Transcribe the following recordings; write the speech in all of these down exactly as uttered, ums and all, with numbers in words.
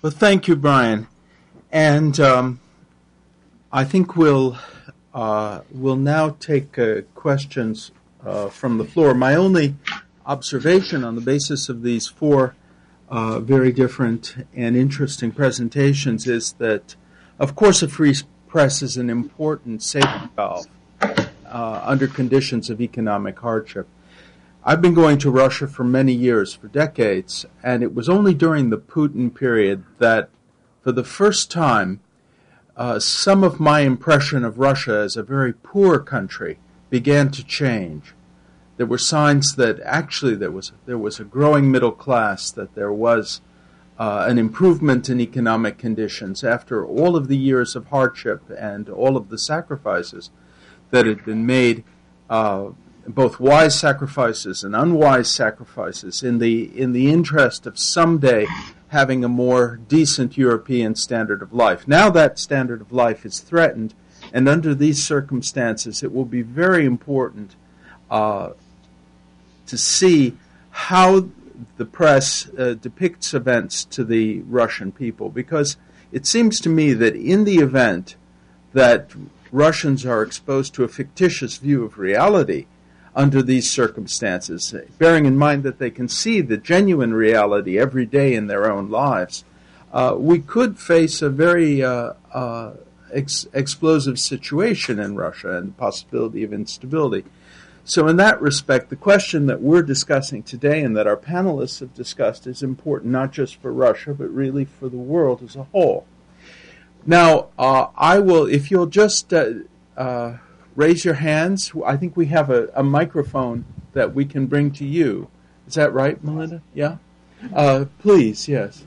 Well, thank you, Brian. And um, I think we'll uh, we'll now take uh, questions uh, from the floor. My only observation on the basis of these four uh, very different and interesting presentations is that, of course, a free press is an important safety valve uh, under conditions of economic hardship. I've been going to Russia for many years, for decades, and it was only during the Putin period that, for the first time, uh, some of my impression of Russia as a very poor country began to change. There were signs that actually there was there was a growing middle class, that there was uh, an improvement in economic conditions after all of the years of hardship and all of the sacrifices that had been made, uh, both wise sacrifices and unwise sacrifices, in the in the interest of someday having a more decent European standard of life. Now that standard of life is threatened, and under these circumstances, it will be very important uh, to see how the press uh, depicts events to the Russian people, because it seems to me that in the event that Russians are exposed to a fictitious view of reality under these circumstances, bearing in mind that they can see the genuine reality every day in their own lives, uh, we could face a very uh, uh, ex- explosive situation in Russia and the possibility of instability. So in that respect, the question that we're discussing today and that our panelists have discussed is important not just for Russia, but really for the world as a whole. Now, uh, I will, if you'll just uh, uh, raise your hands. I think we have a, a microphone that we can bring to you. Is that right, Melinda? Yeah? Uh, please, yes.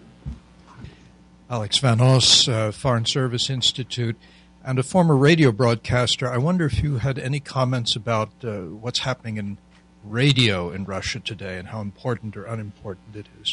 Alex Van Os, uh, Foreign Service Institute, and a former radio broadcaster. I wonder if you had any comments about uh, what's happening in radio in Russia today and how important or unimportant it is.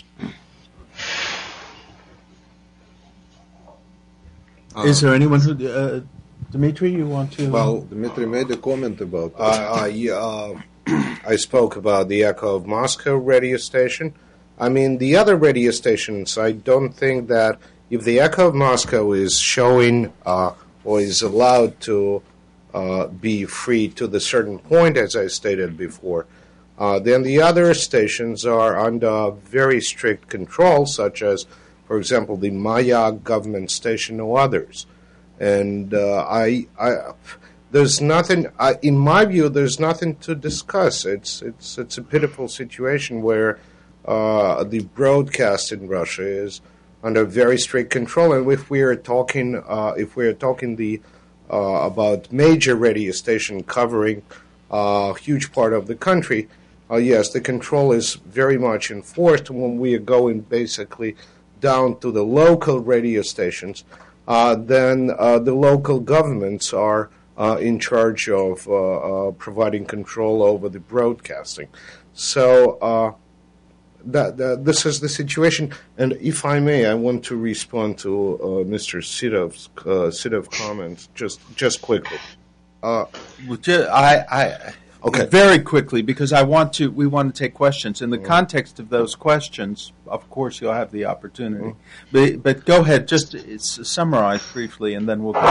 Uh, is there anyone who... Uh, Dmitry, you want to... Well, Dmitry made a comment about... Uh, uh, yeah, uh, I spoke about the Echo of Moscow radio station. I mean, the other radio stations, I don't think that if the Echo of Moscow is showing uh, or is allowed to uh, be free to the certain point, as I stated before, uh, then the other stations are under very strict control, such as, for example, the Mayak government station or others. And uh, I, I, there's nothing. I, in my view, there's nothing to discuss. It's it's it's a pitiful situation where uh, the broadcast in Russia is under very strict control. And if we are talking, uh, if we are talking the uh, about major radio station covering uh, a huge part of the country, uh, yes, the control is very much enforced. When we are going basically down to the local radio stations. Uh, then uh, the local governments are uh, in charge of uh, uh, providing control over the broadcasting. So uh, that, that this is the situation. And if I may, I want to respond to uh, Mister Sidov's uh, Sidov comments just just quickly. Uh, I, I okay. Very quickly, because I want to. We want to take questions in the mm-hmm. context of those questions. Of course, you'll have the opportunity. Mm-hmm. But, but go ahead. Just summarize briefly, and then we'll go.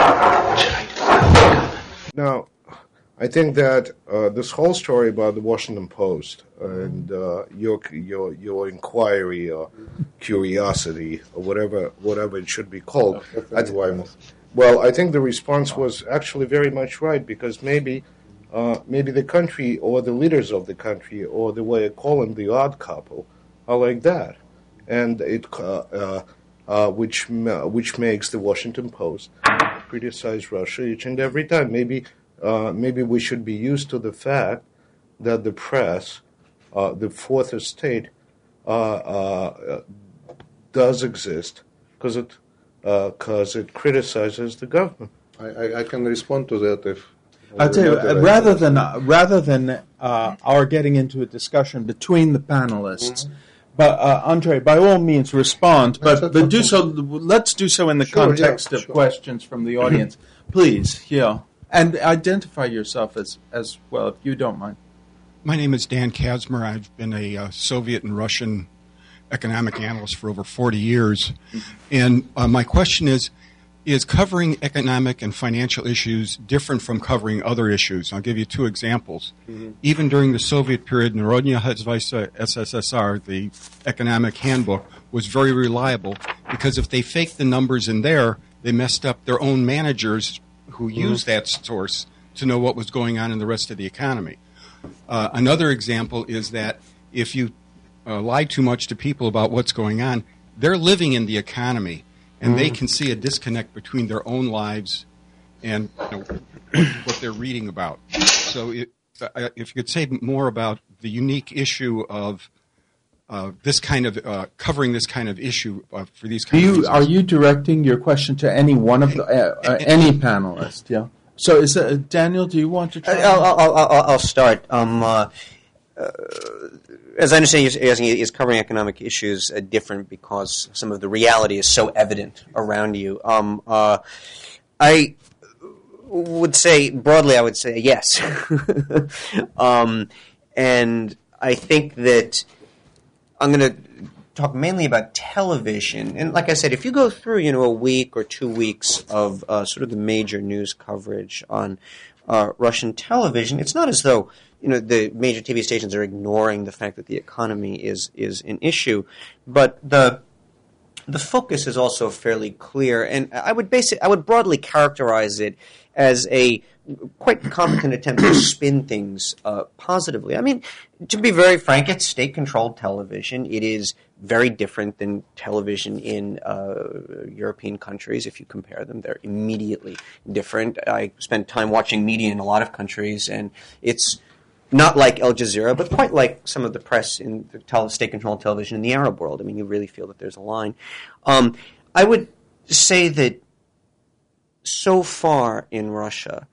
Now, I think that uh, this whole story about the Washington Post and uh, your your your inquiry or curiosity or whatever whatever it should be called. I th- well, I think the response was actually very much right, because maybe. Uh, maybe the country or the leaders of the country, or the way I call them, the odd couple, are like that, and it uh, uh, uh, which uh, which makes the Washington Post criticize Russia each and every time. Maybe uh, maybe we should be used to the fact that the press, uh, the fourth estate, uh, uh, does exist because it because uh, it criticizes the government. I, I, I can respond to that if. I'll tell you, uh, rather than uh, rather than uh, our getting into a discussion between the panelists, mm-hmm. but uh, Andrei, by all means, respond. But, but do so. Let's do so in the sure, context yeah, of sure. questions from the audience, please. Yeah, and identify yourself as as well, if you don't mind. My name is Dan Kazmer. I've been a uh, Soviet and Russian economic analyst for over forty years. And uh, my question is, is covering economic and financial issues different from covering other issues? I'll give you two examples. Mm-hmm. Even during the Soviet period, Narodnya Hazvaysa S S S R, the economic handbook, was very reliable because if they faked the numbers in there, they messed up their own managers who mm-hmm. used that source to know what was going on in the rest of the economy. Uh, another example is that if you uh, lie too much to people about what's going on, they're living in the economy, and mm-hmm. they can see a disconnect between their own lives and you know, what they're reading about. So it, uh, if you could say more about the unique issue of uh, this kind of uh, covering this kind of issue uh, for these kind Do of you, Are you directing your question to any one of the, uh, uh, any panelist? Yeah. So is uh, Daniel, do you want to try? I'll, I'll, I'll, I'll start. Um, uh, uh, as I understand, you're asking, is covering economic issues uh, different because some of the reality is so evident around you? Um, uh, I would say, broadly, I would say yes. um, and I think that I'm going to talk mainly about television. And like I said, if you go through, you know, a week or two weeks of uh, sort of the major news coverage on uh, Russian television, it's not as though, you know, the major T V stations are ignoring the fact that the economy is is an issue, but the the focus is also fairly clear. And I would basic, I would broadly characterize it as a quite competent attempt to spin things uh, positively. I mean, to be very frank, it's state-controlled television. It is very different than television in uh, European countries. If you compare them, they're immediately different. I spent time watching media in a lot of countries, and it's not like Al Jazeera, but quite like some of the press in the tele- state-controlled television in the Arab world. I mean, you really feel that there's a line. Um, I would say that so far in Russia,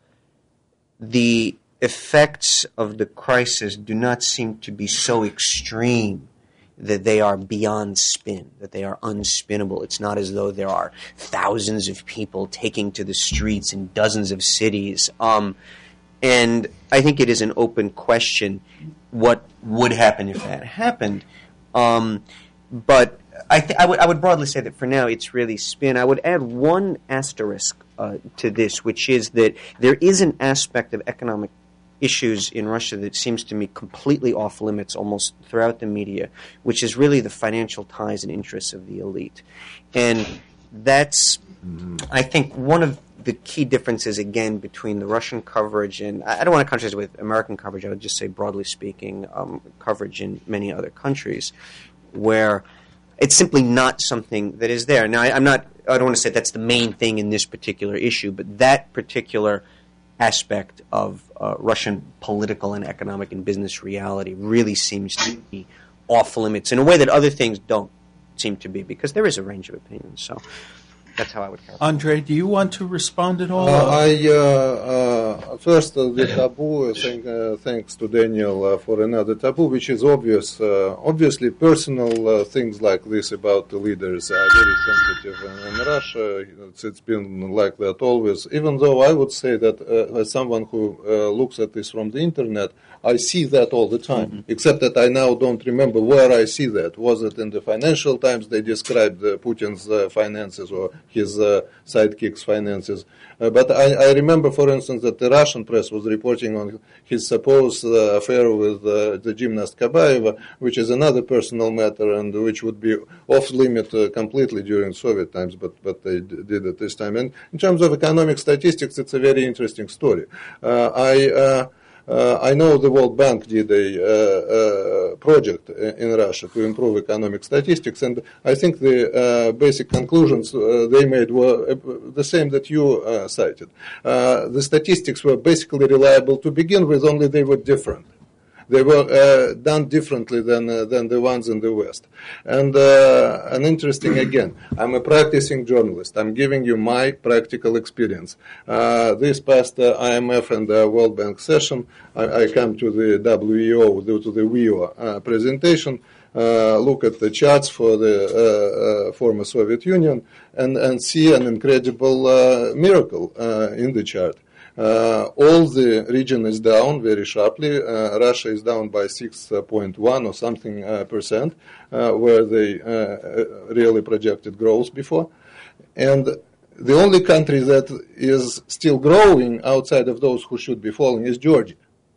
the effects of the crisis do not seem to be so extreme that they are beyond spin, that they are unspinnable. It's not as though there are thousands of people taking to the streets in dozens of cities. Um, and I think it is an open question what would happen if that happened. Um, but I, th- I, w- I would broadly say that for now it's really spin. I would add one asterisk uh, to this, which is that there is an aspect of economic issues in Russia that seems to me completely off limits almost throughout the media, which is really the financial ties and interests of the elite. And that's, mm-hmm. I think, one of the key differences, again, between the Russian coverage and, I don't want to contrast it with American coverage, I would just say, broadly speaking, um, coverage in many other countries, where it's simply not something that is there. Now, I, I'm not, I don't want to say that's the main thing in this particular issue, but that particular aspect of uh, Russian political and economic and business reality really seems to be off limits in a way that other things don't seem to be, because there is a range of opinions. So that's how I would characterize it. Andre, do you want to respond at all? Uh, I uh, uh, first uh, the taboo. Thank, uh, thanks to Daniel uh, for another taboo, which is obvious. Uh, obviously, personal uh, things like this about the leaders are very sensitive in, in Russia. It's, it's been like that always. Even though I would say that uh, as someone who uh, looks at this from the internet, I see that all the time, mm-hmm. except that I now don't remember where I see that. Was it in the Financial Times they described uh, Putin's uh, finances or his uh, sidekick's finances? Uh, but I, I remember, for instance, that the Russian press was reporting on his supposed uh, affair with uh, the gymnast Kabaeva, which is another personal matter and which would be off limit uh, completely during Soviet times, but, but they d- did it this time. And in terms of economic statistics, it's a very interesting story. Uh, I... Uh, Uh, I know the World Bank did a uh, uh, project in Russia to improve economic statistics, and I think the uh, basic conclusions uh, they made were the same that you uh, cited. Uh, the statistics were basically reliable to begin with, only they were different. They were uh, done differently than uh, than the ones in the West. And uh, an interesting, again, I'm a practicing journalist. I'm giving you my practical experience. Uh, this past uh, I M F and uh, World Bank session, I, I come to the W E O, to the W E O uh, presentation, uh, look at the charts for the uh, uh, former Soviet Union, and, and see an incredible uh, miracle uh, in the chart. Uh, all the region is down very sharply. Uh, Russia is down by six point one or something uh, percent, uh, where they uh, really projected growth before. And the only country that is still growing outside of those who should be falling is Georgia.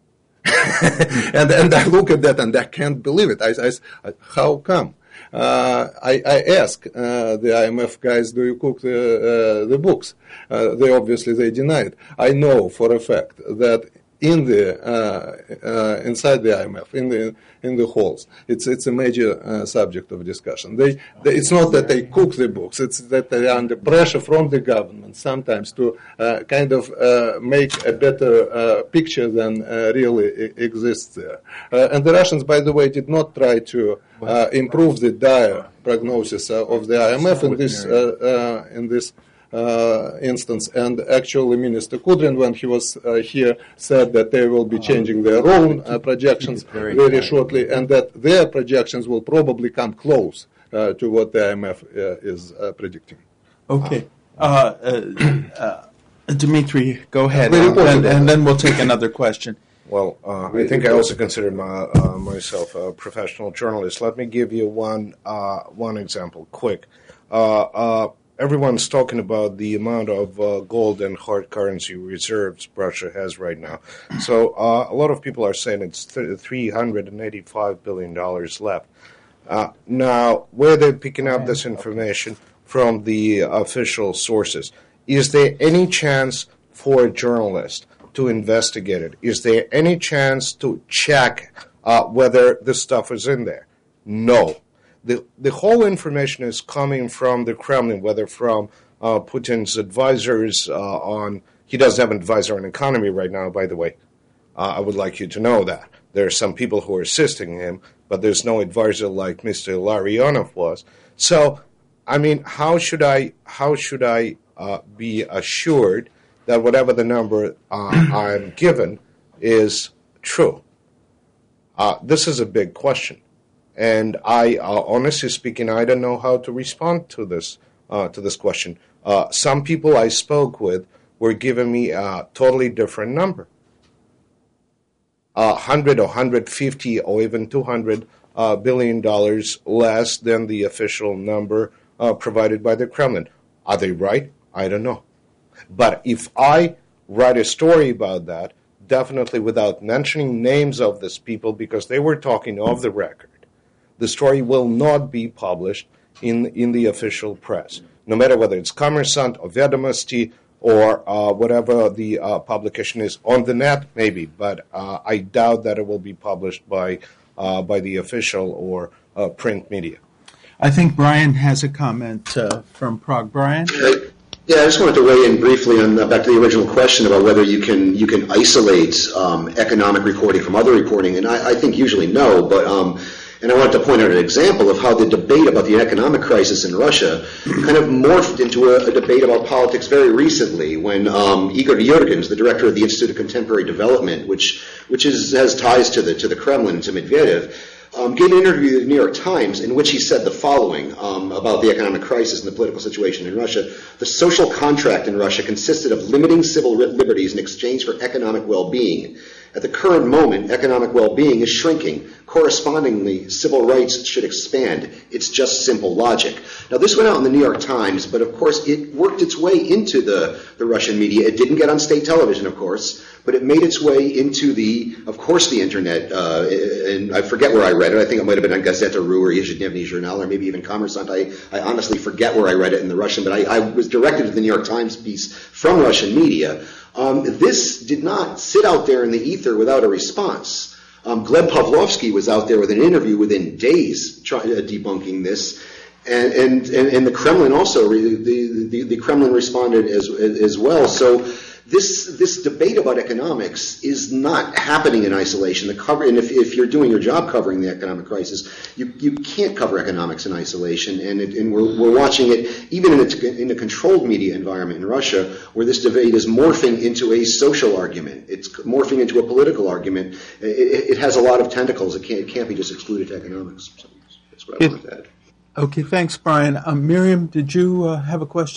and, and I look at that and I can't believe it. I, I, how come? Uh, I, I ask uh, the I M F guys, do you cook the, uh, the books? Uh, they obviously they deny it. I know for a fact that in the uh, uh, inside the I M F, in the in the halls, it's it's a major uh, subject of discussion. They, they it's not that they cook the books; it's that they are under pressure from the government sometimes to uh, kind of uh, make a better uh, picture than uh, really I- exists there. Uh, and the Russians, by the way, did not try to uh, improve the dire prognosis uh, of the I M F in this uh, uh, in this. Uh, instance, and actually Minister Kudrin, when he was uh, here, said that they will be changing their own uh, projections very shortly, and that their projections will probably come close uh, to what the I M F uh, is uh, predicting. Okay. Uh, uh, uh, Dmitry, go ahead, and, and, and then we'll take another question. Well, uh, I think I also consider my, uh, myself a professional journalist. Let me give you one uh, one example, quick. Uh, uh, Everyone's talking about the amount of uh, gold and hard currency reserves Russia has right now. So uh, a lot of people are saying it's th- three hundred eighty-five billion dollars left. Uh, now, where they're picking up this information from the official sources, is there any chance for a journalist to investigate it? Is there any chance to check uh, whether this stuff is in there? No. The the whole information is coming from the Kremlin, whether from uh, Putin's advisors uh, on, he doesn't have an advisor on economy right now, by the way. Uh, I would like you to know that. There are some people who are assisting him, but there's no advisor like Mister Larionov was. So, I mean, how should I, how should I uh, be assured that whatever the number uh, I'm given is true? Uh, this is a big question. And I, uh, honestly speaking, I don't know how to respond to this uh, to this question. Uh, some people I spoke with were giving me a totally different number, uh, one hundred or one hundred fifty or even two hundred uh, billion dollars less than the official number uh, provided by the Kremlin. Are they right? I don't know. But if I write a story about that, definitely without mentioning names of these people, because they were talking off the record, the story will not be published in in the official press, no matter whether it's Kommersant or Vedomosti or uh, whatever the uh, publication is on the net, maybe. But uh, I doubt that it will be published by uh, by the official or uh, print media. I think Brian has a comment uh, from Prague. Brian? Yeah, I just wanted to weigh in briefly on uh, back to the original question about whether you can you can isolate um, economic reporting from other reporting, and I, I think usually no, but. Um, And I wanted to point out an example of how the debate about the economic crisis in Russia kind of morphed into a, a debate about politics very recently when um, Igor Yurgins, the director of the Institute of Contemporary Development, which which is, has ties to the to the Kremlin and to Medvedev, um, gave an interview to the New York Times in which he said the following um, about the economic crisis and the political situation in Russia. The social contract in Russia consisted of limiting civil liberties in exchange for economic well-being. At the current moment, economic well-being is shrinking. Correspondingly, civil rights should expand. It's just simple logic. Now, this went out in the New York Times, but of course it worked its way into the, the Russian media. It didn't get on state television, of course, but it made its way into the, of course, the Internet. Uh, and I forget where I read it. I think it might have been on Gazeta Ru or Ежедневный Journal or maybe even Kommersant. I, I honestly forget where I read it in the Russian, but I, I was directed to the New York Times piece from Russian media. Um, this did not sit out there in the ether without a response. Um, Gleb Pavlovsky was out there with an interview within days trying, uh, debunking this, and, and, and, and the Kremlin also, the, the, the Kremlin responded as, as well. So this this debate about economics is not happening in isolation. The cover, and if, if you're doing your job covering the economic crisis, you, you can't cover economics in isolation. And it, and we're we're watching it even in a, in a controlled media environment in Russia, where this debate is morphing into a social argument. It's morphing into a political argument. It, it has a lot of tentacles. It can't it can't be just excluded to economics. So that's what I wanted to add. Okay, thanks, Brian. Um, Miriam, did you uh, have a question? Hi.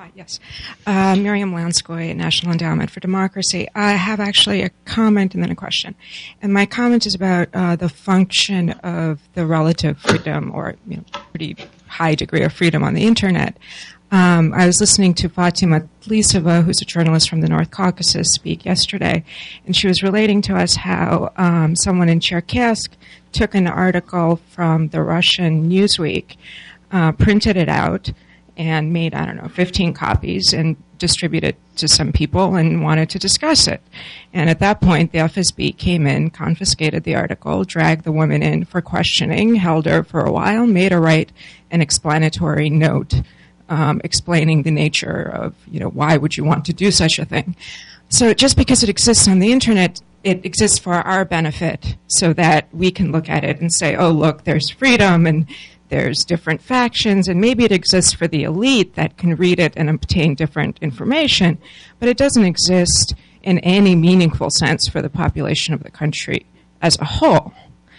Hi, yes. Uh, Miriam Lanskoy, National Endowment for Democracy. I have actually a comment and then a question. And my comment is about uh, the function of the relative freedom or you know, pretty high degree of freedom on the Internet. Um, I was listening to Fatima Tlisova, who's a journalist from the North Caucasus, speak yesterday, and she was relating to us how um, someone in Cherkassk took an article from the Russian Newsweek, uh, printed it out, and made, I don't know, fifteen copies and distributed to some people and wanted to discuss it. And at that point, the F S B came in, confiscated the article, dragged the woman in for questioning, held her for a while, made her write an explanatory note um, explaining the nature of, you know, why would you want to do such a thing. So just because it exists on the Internet, it exists for our benefit so that we can look at it and say, oh, look, there's freedom and there's different factions, and maybe it exists for the elite that can read it and obtain different information, but it doesn't exist in any meaningful sense for the population of the country as a whole.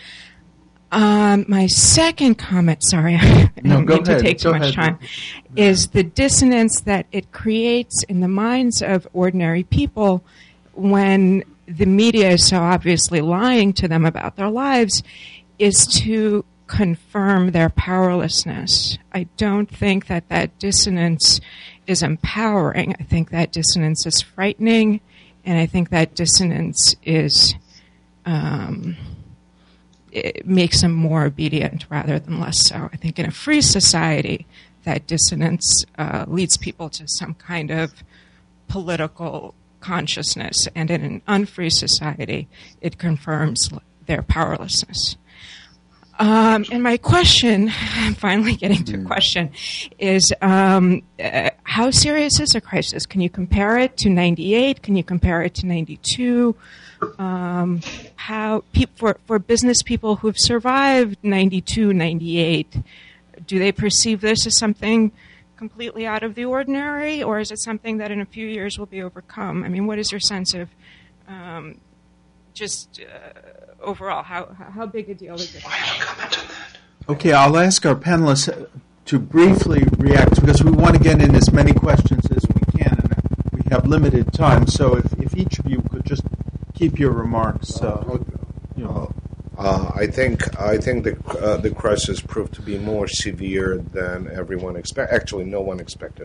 Um, my second comment, sorry, I No, don't go mean to ahead. take too Go much ahead. time, is the dissonance that it creates in the minds of ordinary people when the media is so obviously lying to them about their lives, is to confirm their powerlessness. I don't think that that dissonance is empowering. I think that dissonance is frightening, and I think that dissonance is um, it makes them more obedient rather than less so. I think in a free society, that dissonance uh, leads people to some kind of political consciousness, and in an unfree society, it confirms their powerlessness. Um, and my question, I'm finally getting to a question, is um, uh, how serious is the crisis? Can you compare it to ninety-eight? Can you compare it to ninety-two? Um, how pe- for, for business people who've survived ninety-two, ninety-eight, do they perceive this as something completely out of the ordinary, or is it something that in a few years will be overcome? I mean, what is your sense of um, just... Uh, overall, how how big a deal is it? Okay, I'll ask our panelists to briefly react because we want to get in as many questions as we can, and we have limited time. So if, if each of you could just keep your remarks, uh, you know. Uh, I think I think the uh, the crisis proved to be more severe than everyone expected. Actually, no one expected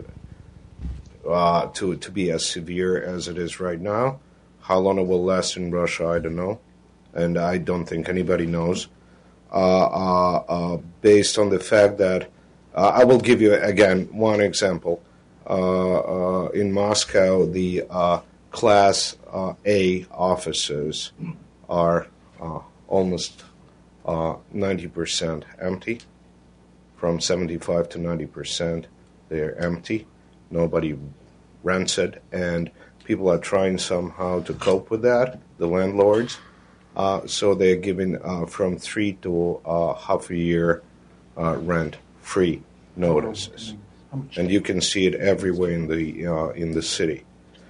it uh, to to be as severe as it is right now. How long it will last in Russia, I don't know. And I don't think anybody knows, uh, uh, uh, based on the fact that, uh, I will give you, again, one example. Uh, uh, in Moscow, the uh, Class uh, A offices are uh, almost uh, ninety percent empty. From seventy-five to ninety percent, they're empty. Nobody rents it, and people are trying somehow to cope with that, the landlords. Uh, so they're giving uh, from three to uh, half a year uh, rent-free notices, and you can see it everywhere in the uh, in the city.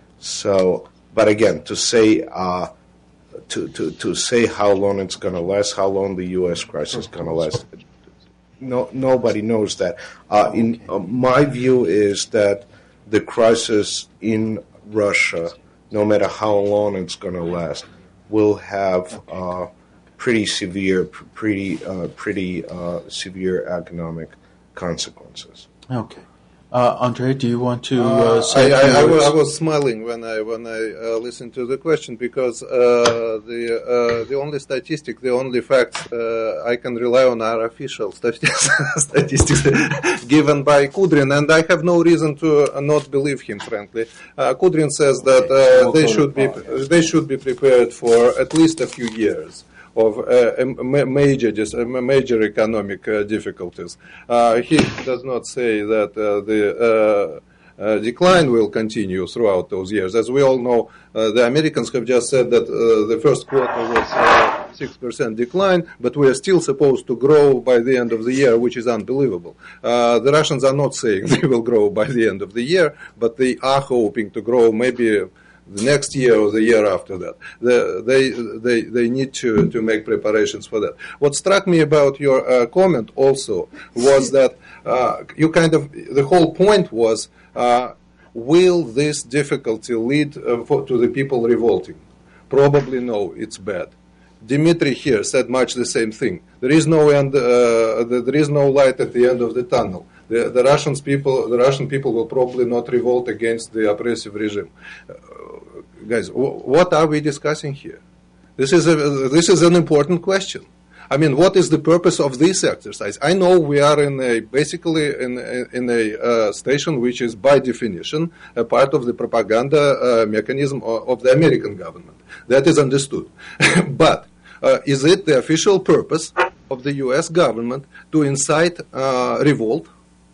So, but again, to say uh, to, to to say how long it's going to last, how long the U S crisis is going to last, no nobody knows that. Uh, in uh, my view is that the crisis in Russia, no matter how long it's going to last, will have uh, pretty severe, pretty, uh, pretty uh, severe economic consequences. Okay, uh, Andre, do you want to uh, say? I, a few I, I, words? was, I was smiling when I when I uh, listened to the question because uh, the uh, the only statistic, the only facts uh, I can rely on are official statistics, statistics given by Kudrin, and I have no reason to uh, not believe him. Frankly, uh, Kudrin says that uh, they should be they should be prepared for at least a few years of uh, major just, uh, major economic uh, difficulties. Uh, he does not say that uh, the uh, uh, decline will continue throughout those years. As we all know, uh, the Americans have just said that uh, the first quarter was uh, six percent decline, but we are still supposed to grow by the end of the year, which is unbelievable. Uh, the Russians are not saying they will grow by the end of the year, but they are hoping to grow maybe the next year or the year after that. The, they, they, they need to, to make preparations for that. What struck me about your uh, comment also was that uh, you kind of, the whole point was uh, will this difficulty lead uh, for, to the people revolting? Probably no, it's bad. Dmitry here said much the same thing. There is no end. Uh, there is no light at the end of the tunnel. The, the Russians people, the Russian people will probably not revolt against the oppressive regime. Uh, guys, w- what are we discussing here? This is a this is an important question. I mean, what is the purpose of this exercise? I know we are in a basically in a, in a uh, station which is by definition a part of the propaganda uh, mechanism of, of the American government. That is understood, but. Uh, is it the official purpose of the U S government to incite uh, revolt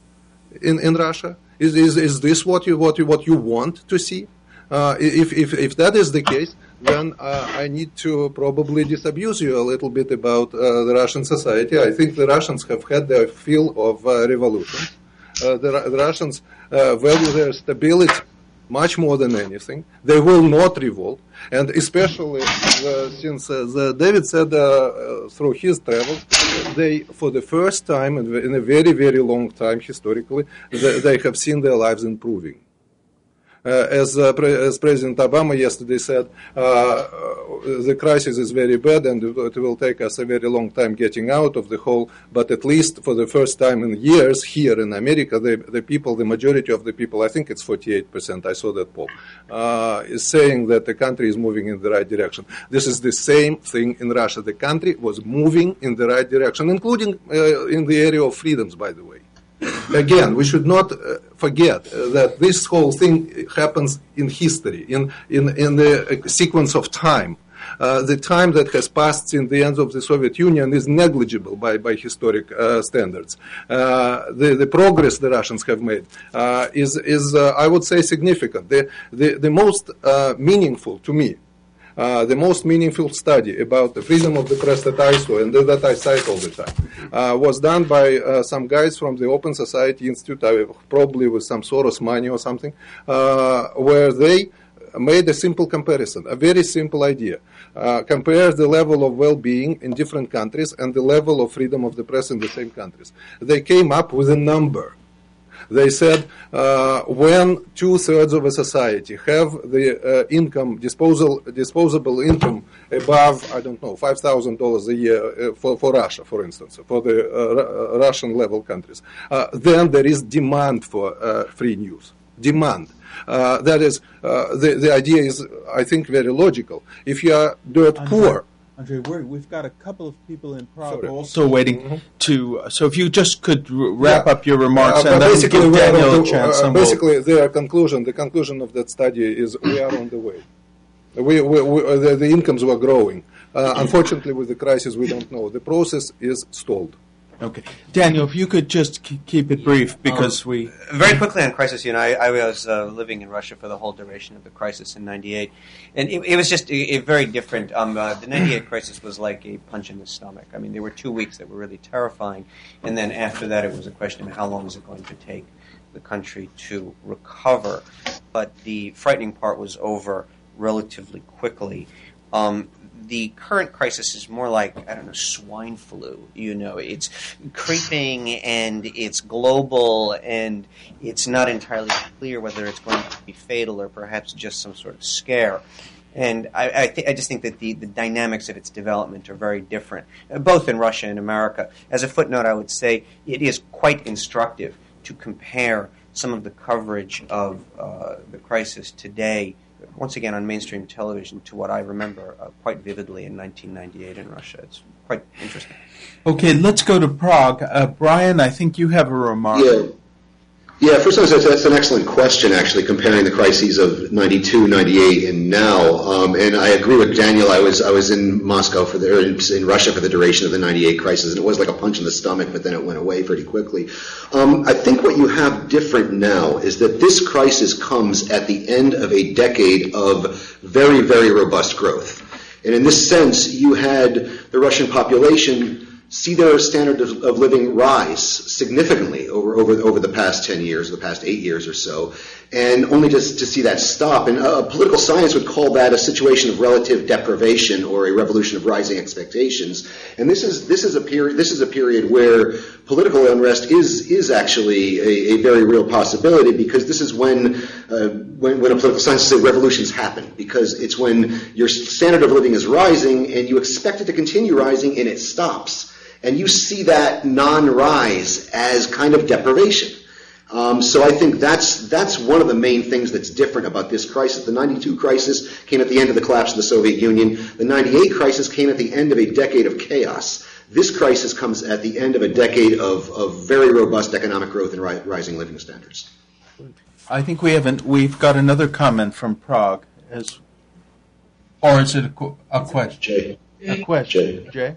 in, in Russia? Is, is is this what you what you what you want to see? Uh, if if if that is the case, then uh, I need to probably disabuse you a little bit about uh, the Russian society. I think the Russians have had their fill of uh, revolution. Uh, the, the Russians uh, value their stability much more than anything. They will not revolt, and especially uh, since uh, the, David said uh, uh, through his travels, they, for the first time in, in a very, very long time historically, they, they have seen their lives improving. Uh, as, uh, pre- as President Obama yesterday said, uh, the crisis is very bad and it will take us a very long time getting out of the hole, but at least for the first time in years here in America, the, the people, the majority of the people, I think it's forty-eight percent, I saw that poll, uh, is saying that the country is moving in the right direction. This is the same thing in Russia. The country was moving in the right direction, including uh, in the area of freedoms, by the way. Again, we should not uh, forget uh, that this whole thing happens in history, in, in, in the sequence of time. Uh, the time that has passed since the end of the Soviet Union is negligible by, by historic uh, standards. Uh, the, the progress the Russians have made uh, is, is uh, I would say, significant. The, the, the most uh, meaningful to me Uh, the most meaningful study about the freedom of the press that I saw, and that I cite all the time, uh, was done by uh, some guys from the Open Society Institute, uh, probably with some Soros money or something, uh, where they made a simple comparison, a very simple idea. Uh, compare the level of well-being in different countries and the level of freedom of the press in the same countries. They came up with a number. They said uh, when two-thirds of a society have the uh, income, disposal, disposable income above, I don't know, five thousand dollars a year uh, for, for Russia, for instance, for the uh, Russian-level countries, uh, then there is demand for uh, free news. Demand. Uh, that is, uh, the, the idea is, I think, very logical. If you are dirt poor, Andre, we're, we've got a couple of people in Prague Sorry. also waiting Mm-hmm. to. So if you just could r- wrap Yeah. up your remarks Uh, and but then basically, give we are Daniel on a the- chance. uh, and we'll- basically, their conclusion, the conclusion of that study is we are on the way. We, we, we, uh, the, the incomes were growing. Uh, unfortunately, with the crisis, we don't know. The process is stalled. Okay, Daniel, if you could just k- keep it brief because we. Very quickly on crisis, you know, I, I was uh, living in Russia for the whole duration of the crisis in ninety-eight, and it, it was just a, a very different. Um, uh, the ninety-eight crisis was like a punch in the stomach. I mean, there were two weeks that were really terrifying, and then after that, it was a question of how long is it going to take the country to recover. But the frightening part was over relatively quickly. Um, The current crisis is more like, I don't know, swine flu. You know, it's creeping and it's global and it's not entirely clear whether it's going to be fatal or perhaps just some sort of scare. And I, I, th- I just think that the, the dynamics of its development are very different, uh, both in Russia and America. As a footnote, I would say it is quite instructive to compare some of the coverage of uh, the crisis today, once again on mainstream television, to what I remember uh, quite vividly in nineteen ninety-eight in Russia. It's quite interesting. Okay, let's go to Prague. Uh, Brian, I think you have a remark. Yeah. Yeah, first of all, that's, that's an excellent question, actually, comparing the crises of ninety-two, ninety-eight, and now. Um, and I agree with Daniel. I was I was in Moscow for the, or in Russia for the duration of the ninety-eight crisis, and it was like a punch in the stomach, but then it went away pretty quickly. Um, I think what you have different now is that this crisis comes at the end of a decade of very, very robust growth. And in this sense, you had the Russian population see their standard of, of living rise significantly over, over over the past ten years, the past eight years or so, and only just to see that stop. And uh, political science would call that a situation of relative deprivation or a revolution of rising expectations. And this is this is a period this is a period where political unrest is is actually a, a very real possibility, because this is when, uh, when when a political scientist says revolutions happen, because it's when your standard of living is rising and you expect it to continue rising and it stops, and you see that non-rise as kind of deprivation. Um, so I think that's that's one of the main things that's different about this crisis. The ninety-two crisis came at the end of the collapse of the Soviet Union. The ninety-eight crisis came at the end of a decade of chaos. This crisis comes at the end of a decade of, of very robust economic growth and ri- rising living standards. I think we haven't. We've got another comment from Prague, as, or is it a, qu- a question? Jay. A question, Jay. Jay.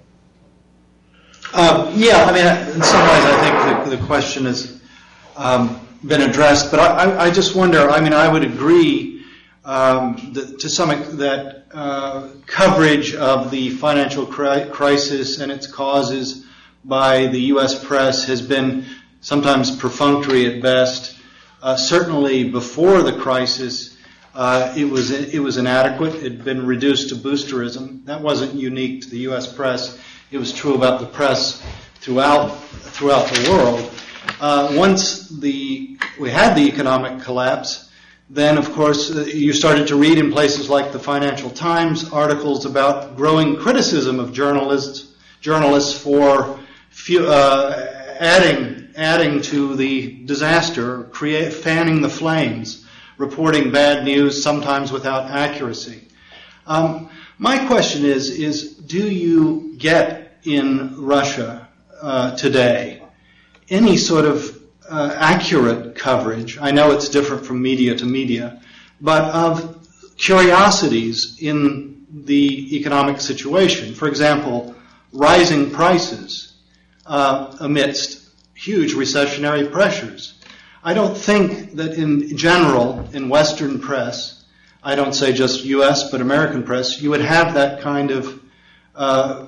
Uh, yeah, I mean, in some ways, I think the, the question has um, been addressed, but I, I, I just wonder. I mean, I would agree um, that, to some extent that uh, coverage of the financial cri- crisis and its causes by the U S press has been sometimes perfunctory at best. Uh, certainly, before the crisis, uh, it was it was inadequate. It had been reduced to boosterism. That wasn't unique to the U S press. It was true about the press throughout throughout the world. Uh, once the we had the economic collapse, then of course uh, you started to read in places like the Financial Times articles about growing criticism of journalists journalists for few, uh, adding adding to the disaster, create, fanning the flames, reporting bad news, sometimes without accuracy. Um, my question is: is do you get in Russia uh, today any sort of uh, accurate coverage? I know it's different from media to media, but of curiosities in the economic situation. For example, rising prices uh, amidst huge recessionary pressures. I don't think that in general, in Western press, I don't say just U S, but American press, you would have that kind of uh,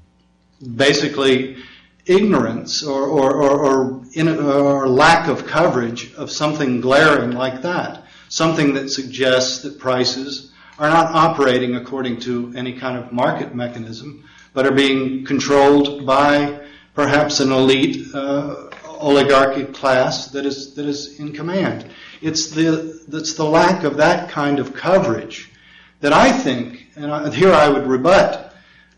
basically ignorance or or, or, or, in, or lack of coverage of something glaring like that, something that suggests that prices are not operating according to any kind of market mechanism, but are being controlled by perhaps an elite uh, oligarchic class that is that is in command. It's the that's the lack of that kind of coverage that I think, and I, here I would rebut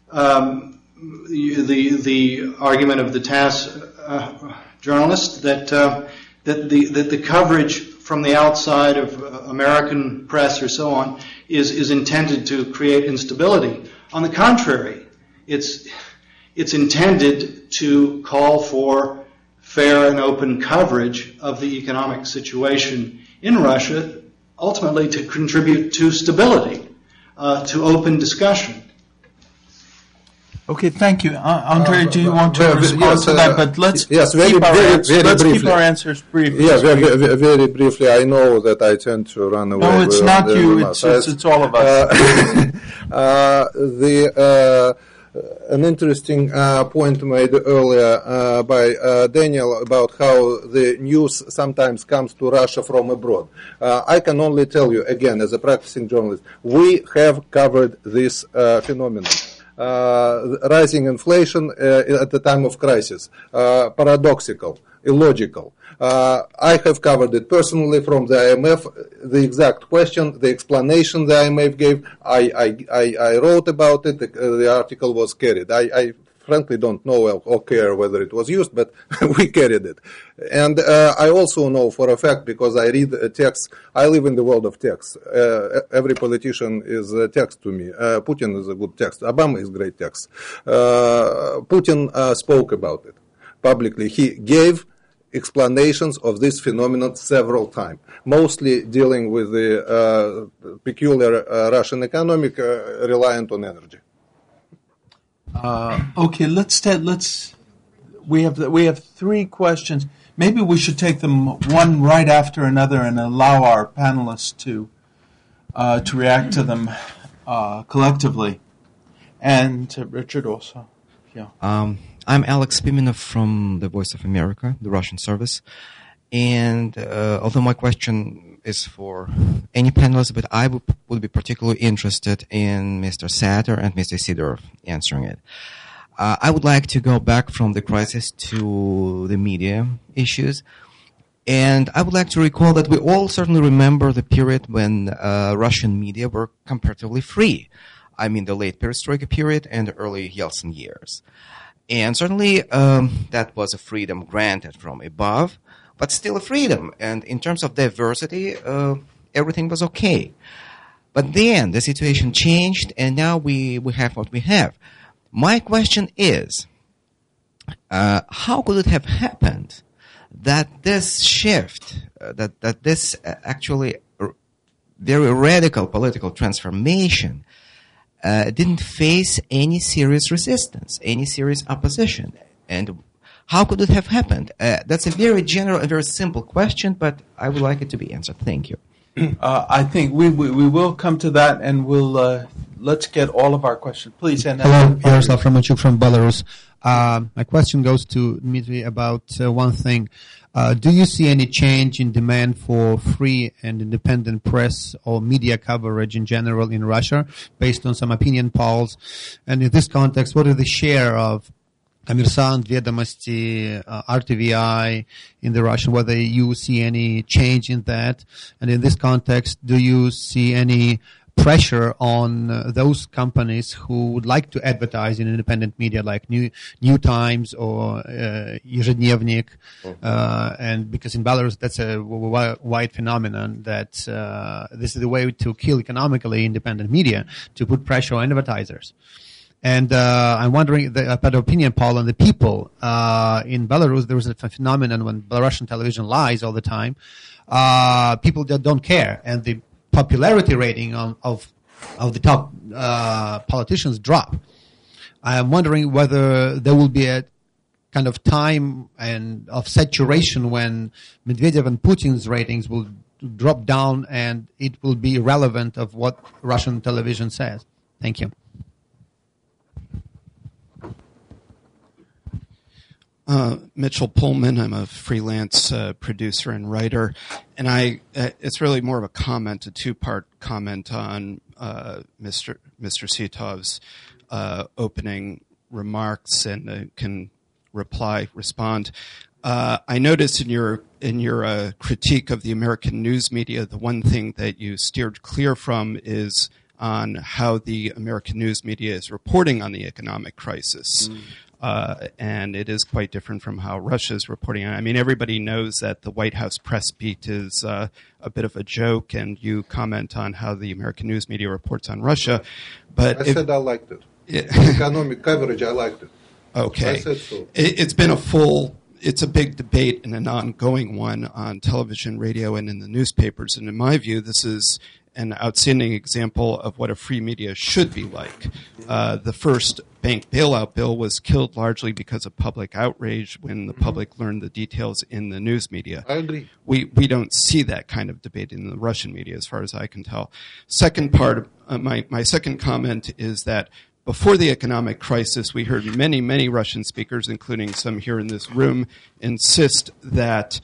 um, the the argument of the TASS uh, journalist that uh, that the that the coverage from the outside of American press or so on is is intended to create instability. On the contrary, it's it's intended to call for fair and open coverage of the economic situation in Russia, ultimately to contribute to stability, uh, to open discussion. Okay, thank you. Uh, Andre, do you want to uh, respond yes, to that? uh, But let's yes, very, keep our, very, ans- very let's keep briefly. our answers brief. Yeah, very, very, very briefly. I know that I tend to run away. No, it's with not the you. remarks. It's, it's, it's all of us. Uh, uh, the uh, an interesting uh, point made earlier uh, by uh, Daniel about how the news sometimes comes to Russia from abroad. Uh, I can only tell you again, as a practicing journalist, we have covered this uh, phenomenon. Uh, rising inflation uh, at the time of crisis, uh, paradoxical, illogical. Uh, I have covered it personally from the I M F, the exact question, the explanation the I M F gave. I, I, I, I wrote about it, the, uh, the article was carried. I, I frankly don't know or care whether it was used, but we carried it. And uh, I also know for a fact, because I read uh, texts, I live in the world of text. Uh, every politician is a text to me. Uh, Putin is a good text. Obama is great text. Uh, Putin uh, spoke about it publicly. He gave explanations of this phenomenon several times, mostly dealing with the uh, peculiar uh, Russian economic uh, reliant on energy. Uh, okay, let's ta- let's. We have we have three questions. Maybe we should take them one right after another and allow our panelists to uh, to react to them uh, collectively. And uh, Richard also. Yeah. Um, I'm Alex Pimenov from the Voice of America, the Russian service. And uh, although my question is for any panelists, but I would, would be particularly interested in Mister Satter and Mister Sidorov answering it. Uh, I would like to go back from the crisis to the media issues. And I would like to recall that we all certainly remember the period when uh, Russian media were comparatively free. I mean, the late perestroika period and the early Yeltsin years. And certainly um, that was a freedom granted from above, but still a freedom. And in terms of diversity, uh, everything was okay. But then the situation changed, and now we, we have what we have. My question is, uh, how could it have happened that this shift, uh, that, that this actually r- very radical political transformation uh, didn't face any serious resistance, any serious opposition? And how could it have happened? Uh, that's a very general and very simple question, but I would like it to be answered. Thank you. Uh, I think we, we we will come to that, and we'll uh, let's get all of our questions, please. And hello, Yaroslav Romanchuk from Belarus. Uh, my question goes to Dmitry about uh, one thing. Uh, do you see any change in demand for free and independent press or media coverage in general in Russia, based on some opinion polls? And in this context, what is the share of Kommersant, Vedomosti, uh, R T V I in the Russian, whether you see any change in that? And in this context, do you see any pressure on uh, those companies who would like to advertise in independent media like New New Times or uh, Ежедневник? Uh, and because in Belarus, that's a w- w- wide phenomenon that uh, this is the way to kill economically independent media, to put pressure on advertisers. And uh, I'm wondering the, about the opinion poll on the people. Uh, in Belarus, there was a phenomenon when Belarusian television lies all the time. Uh, people that don't care, and the popularity rating on, of of the top uh, politicians drop. I'm wondering whether there will be a kind of time and of saturation when Medvedev and Putin's ratings will drop down, and it will be irrelevant of what Russian television says. Thank you. Uh, Mitchell Pullman. I'm a freelance uh, producer and writer, and I uh, it's really more of a comment, a two-part comment on uh, Mister Mister Sitov's uh, opening remarks, and uh, can reply respond. Uh, I noticed in your in your uh, critique of the American news media, the one thing that you steered clear from is on how the American news media is reporting on the economic crisis. Mm. Uh, and it is quite different from how Russia is reporting on it. I mean, everybody knows that the White House press beat is uh, a bit of a joke, and you comment on how the American news media reports on Russia. But I if, said I liked it. it Economic coverage, I liked it. Okay. I said so. It, it's been a full, it's a big debate and an ongoing one on television, radio, and in the newspapers. And in my view, this is an outstanding example of what a free media should be like. Uh, the first bank bailout bill was killed largely because of public outrage when the public learned the details in the news media. I agree. We we don't see that kind of debate in the Russian media, as far as I can tell. Second part, of, uh, my, my second comment is that before the economic crisis, we heard many, many Russian speakers, including some here in this room, insist that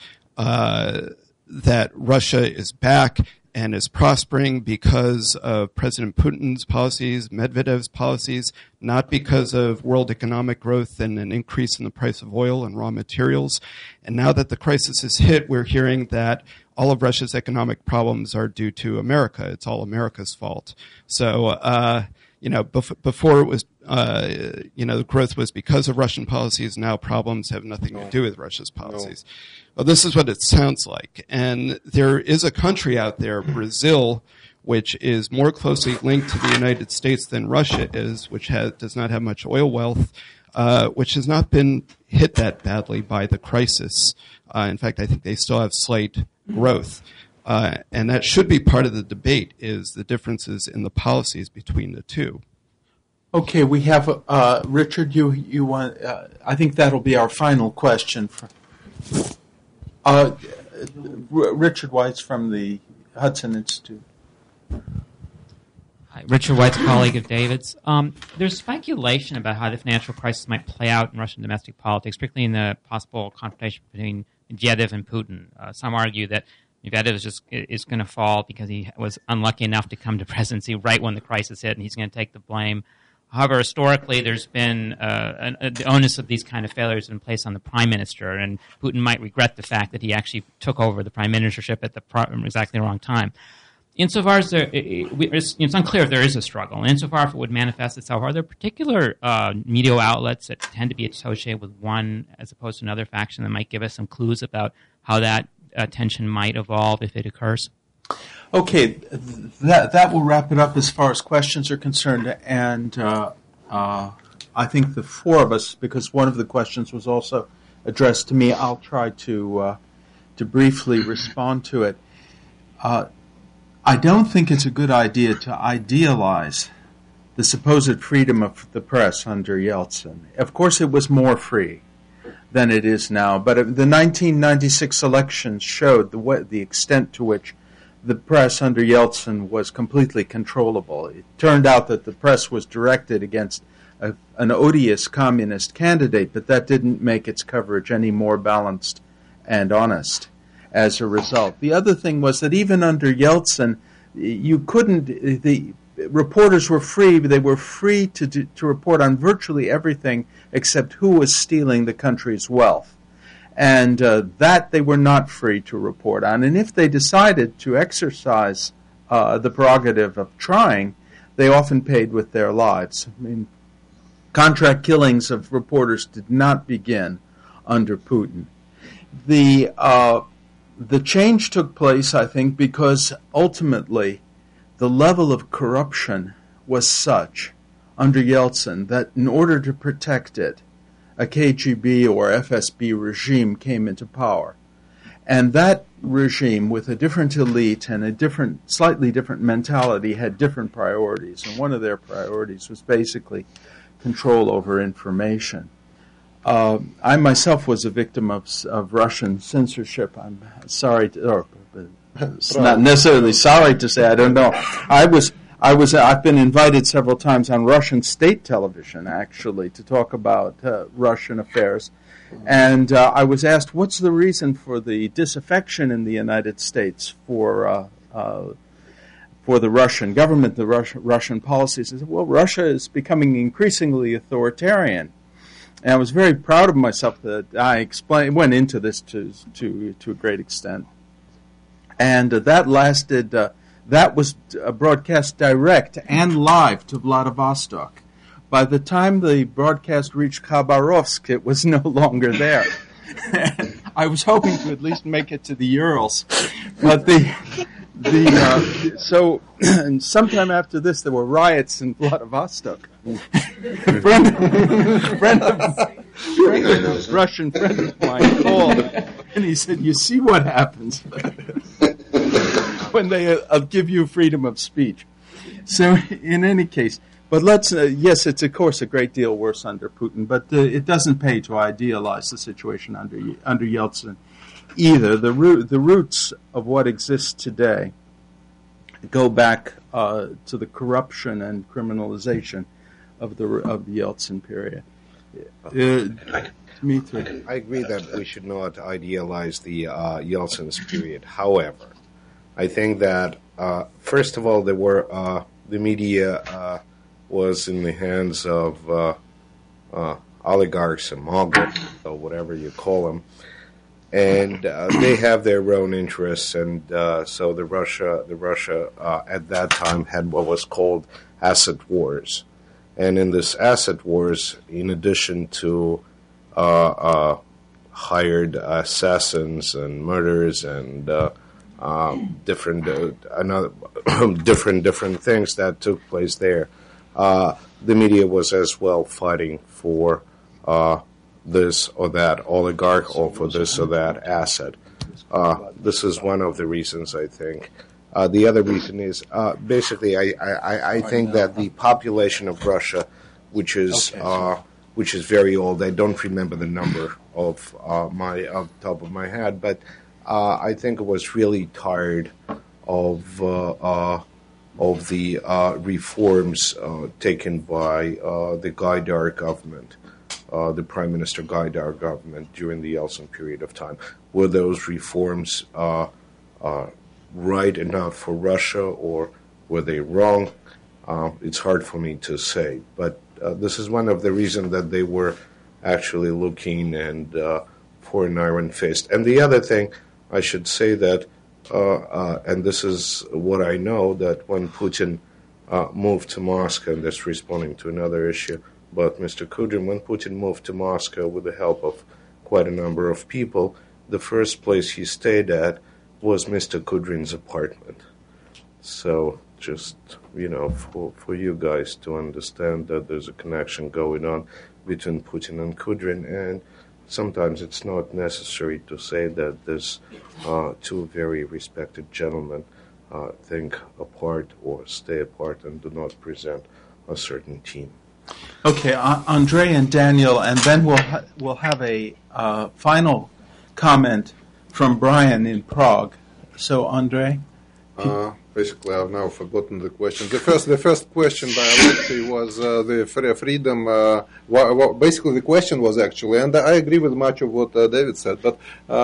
uh, that Russia is back and is prospering because of President Putin's policies, Medvedev's policies, not because of world economic growth and an increase in the price of oil and raw materials. And now that the crisis has hit, we're hearing that all of Russia's economic problems are due to America. It's all America's fault. So, uh, you know, bef- before it was, uh, you know, the growth was because of Russian policies. Now problems have nothing to do with Russia's policies. No. Well, this is what it sounds like. And there is a country out there, Brazil, which is more closely linked to the United States than Russia is, which has, does not have much oil wealth, uh, which has not been hit that badly by the crisis. Uh, in fact, I think they still have slight growth. Uh, and that should be part of the debate, is the differences in the policies between the two. Okay, we have uh, Richard. You you want? Uh, I think that'll be our final question. For, uh, R- Richard Weitz from the Hudson Institute. Hi, Richard Weitz, colleague of David's. Um, there's speculation about how the financial crisis might play out in Russian domestic politics, particularly in the possible confrontation between Medvedev and Putin. Uh, some argue that Medvedev is just is going to fall because he was unlucky enough to come to presidency right when the crisis hit, and he's going to take the blame. However, historically, there's been uh, an, the onus of these kind of failures been placed on the prime minister, and Putin might regret the fact that he actually took over the prime ministership at the pro- exactly the wrong time. Insofar as there, it, it, it's, it's unclear if there is a struggle, and insofar if it would manifest itself, are there particular uh, media outlets that tend to be associated with one as opposed to another faction that might give us some clues about how that uh, tension might evolve if it occurs? Okay, that that will wrap it up as far as questions are concerned, and uh, uh, I think the four of us, because one of the questions was also addressed to me, I'll try to uh, to briefly respond to it. Uh, I don't think it's a good idea to idealize the supposed freedom of the press under Yeltsin. Of course, it was more free than it is now, but the nineteen ninety-six elections showed the way, the extent to which the press under Yeltsin was completely controllable. It turned out that the press was directed against a, an odious communist candidate, but that didn't make its coverage any more balanced and honest as a result. The other thing was that even under Yeltsin, you couldn't, the reporters were free, but they were free to, do, to report on virtually everything except who was stealing the country's wealth. And uh, that they were not free to report on. And if they decided to exercise uh, the prerogative of trying, they often paid with their lives. I mean, contract killings of reporters did not begin under Putin. The uh, the change took place, I think, because ultimately the level of corruption was such under Yeltsin that in order to protect it, a K G B or F S B regime came into power. And that regime, with a different elite and a different, slightly different mentality, had different priorities. And one of their priorities was basically control over information. Uh, I myself was a victim of, of Russian censorship. I'm sorry to, or it's not necessarily sorry to say, I don't know. I was I was, I've been invited several times on Russian state television, actually, to talk about uh, Russian affairs. And uh, I was asked, what's the reason for the disaffection in the United States for uh, uh, for the Russian government, the Rus- Russian policies? I said, well, Russia is becoming increasingly authoritarian. And I was very proud of myself that I explained, went into this to to, to a great extent. And uh, that lasted... Uh, That was broadcast direct and live to Vladivostok. By the time the broadcast reached Khabarovsk, it was no longer there. I was hoping to at least make it to the Urals, but the the uh, so and sometime after this there were riots in Vladivostok. a friend, friend of, friend of Russian friend of mine called, and he said, "You see what happens when they uh, give you freedom of speech." So, in any case, but let's, uh, yes, it's of course a great deal worse under Putin, but uh, it doesn't pay to idealize the situation under under Yeltsin either. The root, the roots of what exists today go back uh, to the corruption and criminalization of the of the Yeltsin period. Uh, Dmitry. I agree that we should not idealize the uh, Yeltsin's period. However, I think that, uh, first of all, there were uh, the media uh, was in the hands of uh, uh, oligarchs and moguls, or whatever you call them, and uh, they have their own interests. And uh, so the Russia, the Russia uh, at that time had what was called asset wars, and in this asset wars, in addition to uh, uh, hired assassins and murderers and uh, Um, different, uh, another, different, different things that took place there. Uh, the media was as well fighting for uh, this or that oligarch, or for this or that asset. Uh, this is one of the reasons, I think. Uh, the other reason is uh, basically, I, I, I think that the population of Russia, which is uh, which is very old. I don't remember the number of uh, my off the top of my head, but. Uh, I think it was really tired of uh, uh, of the uh, reforms uh, taken by uh, the Gaidar government, uh, the Prime Minister Gaidar government during the Yeltsin period of time. Were those reforms uh, uh, right enough for Russia, or were they wrong? Uh, it's hard for me to say, but uh, this is one of the reasons that they were actually looking and uh, for an iron fist. And the other thing, I should say that, uh, uh, and this is what I know, that when Putin uh, moved to Moscow, and that's responding to another issue about Mister Kudrin, when Putin moved to Moscow with the help of quite a number of people, the first place he stayed at was Mister Kudrin's apartment. So just, you know, for, for you guys to understand that there's a connection going on between Putin and Kudrin, and sometimes it's not necessary to say that there's uh, two very respected gentlemen uh, think apart or stay apart and do not present a certain team. Okay, uh, Andre and Daniel, and then we'll ha- we'll have a uh, final comment from Brian in Prague. So, Andre? Uh, basically, I've now forgotten the question. The first, the first question by Alexei was uh, the free freedom. Uh, wh- wh- basically, the question was actually, and I agree with much of what uh, David said. But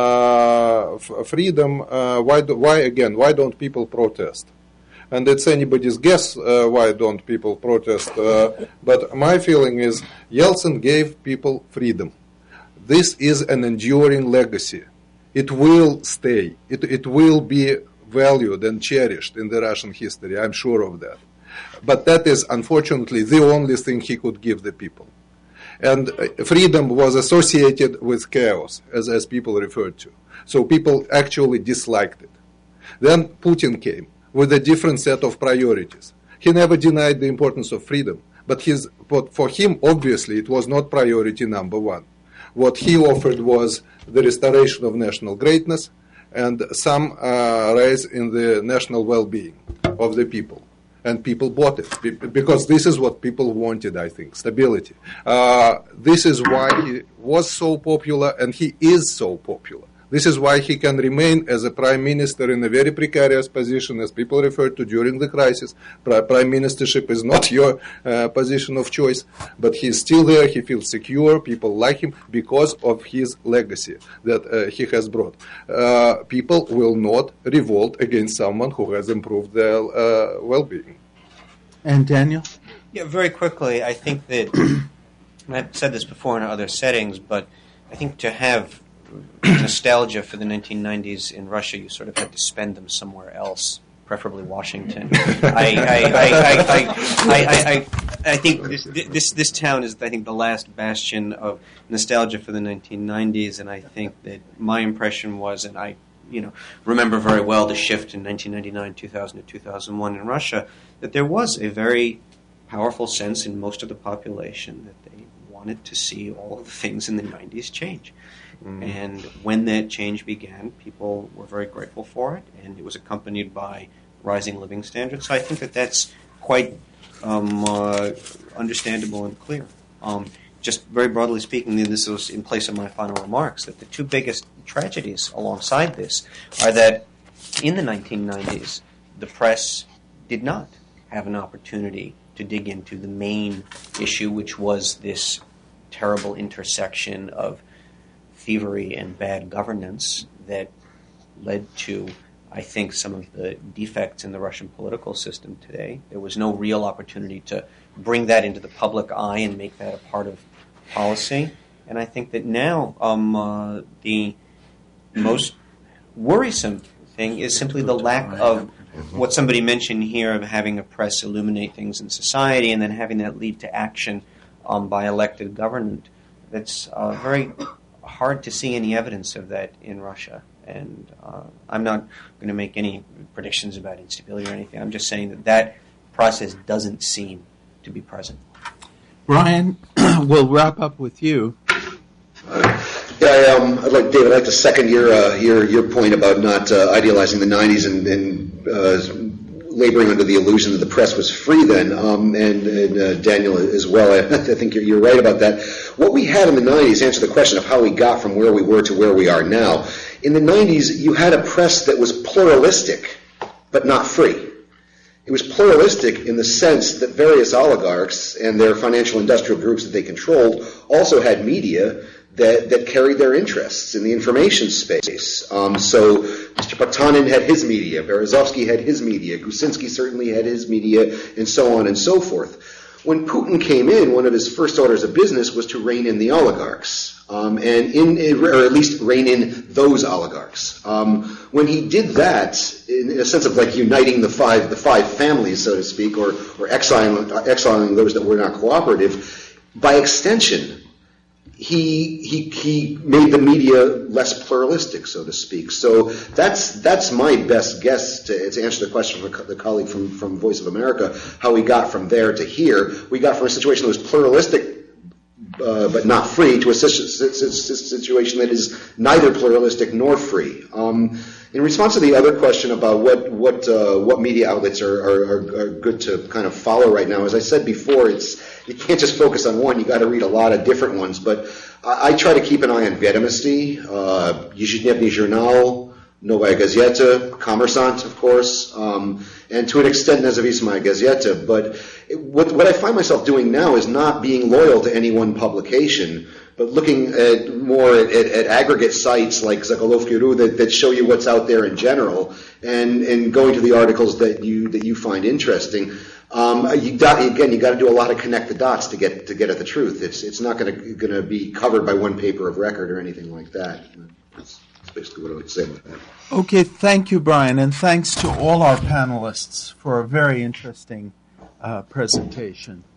uh, f- freedom. Uh, why? Do, why again? Why don't people protest? And it's anybody's guess uh, why don't people protest. Uh, but my feeling is Yeltsin gave people freedom. This is an enduring legacy. It will stay. It it will be valued and cherished in the Russian history. I'm sure of that. But that is unfortunately the only thing he could give the people. And uh, freedom was associated with chaos, as as people referred to. So people actually disliked it. Then Putin came with a different set of priorities. He never denied the importance of freedom, but his, but for him, obviously, it was not priority number one. What he offered was the restoration of national greatness and some uh, rise in the national well-being of the people. And people bought it, because this is what people wanted, I think, stability. Uh, this is why he was so popular, and he is so popular. This is why he can remain as a prime minister in a very precarious position, as people referred to during the crisis. Prime ministership is not your uh, position of choice, but he's still there. He feels secure. People like him because of his legacy that uh, he has brought. Uh, people will not revolt against someone who has improved their uh, well-being. And Daniel? Yeah, very quickly, I think that, and I've said this before in other settings, but I think to have nostalgia for the nineteen nineties in Russia, you sort of had to spend them somewhere else, preferably Washington. I, I, I, I, I, I, I think this, this this town is, I think, the last bastion of nostalgia for the nineteen nineties, and I think that my impression was, and I, you know, remember very well the shift in nineteen ninety-nine, two thousand to two thousand one in Russia, that there was a very powerful sense in most of the population that they wanted to see all of the things in the nineties change. Mm. And when that change began, people were very grateful for it, and it was accompanied by rising living standards. So I think that that's quite um, uh, understandable and clear. Um, just very broadly speaking, and this was in place of my final remarks, that the two biggest tragedies alongside this are that in the nineteen nineties, the press did not have an opportunity to dig into the main issue, which was this terrible intersection of thievery and bad governance that led to, I think, some of the defects in the Russian political system today. There was no real opportunity to bring that into the public eye and make that a part of policy. And I think that now um, uh, the most worrisome thing is simply the lack of what somebody mentioned here of having a press illuminate things in society and then having that lead to action um, by elected government. That's uh, very hard to see any evidence of that in Russia. And uh, I'm not going to make any predictions about instability or anything. I'm just saying that that process doesn't seem to be present. Brian, we'll wrap up with you. Yeah, I, um, I'd like, David, I'd like to second your uh, your your point about not uh, idealizing the nineties and, and uh, laboring under the illusion that the press was free then, um, and, and uh, Daniel as well. I, I think you're, you're right about that. What we had in the nineties, answer the question of how we got from where we were to where we are now. In the nineties, you had a press that was pluralistic, but not free. It was pluralistic in the sense that various oligarchs and their financial industrial groups that they controlled also had media that, that carried their interests in the information space. Um, so Mister Paktanin had his media, Berezovsky had his media, Gusinsky certainly had his media, and so on and so forth. When Putin came in, one of his first orders of business was to rein in the oligarchs, um, and in, or at least rein in those oligarchs. Um, when he did that, in, in a sense of like uniting the five, the five families, so to speak, or, or exiling, exiling those that were not cooperative, by extension, he he he made the media less pluralistic, so to speak. So that's that's my best guess to, to answer the question from the colleague from, from Voice of America, how we got from there to here. We got from a situation that was pluralistic uh, but not free to a situation that is neither pluralistic nor free. Um, in response to the other question about what what uh, what media outlets are, are, are good to kind of follow right now, as I said before, it's you can't just focus on one. You got to read a lot of different ones. But I, I try to keep an eye on Vedomosti, uh, Ежедневный журнал, Novaya Gazeta, Kommersant, of course, um, and to an extent Nezavismaya Gazeta. But it, what, what I find myself doing now is not being loyal to any one publication, but looking at more at, at, at aggregate sites like Zakalovki.ru that, that show you what's out there in general, and, and going to the articles that you that you find interesting. Um, you got, again, you got to do a lot of connect the dots to get to get at the truth. It's it's not going to going to be covered by one paper of record or anything like that. That's, that's basically what I would say about that. Okay, thank you, Brian, and thanks to all our panelists for a very interesting uh, presentation.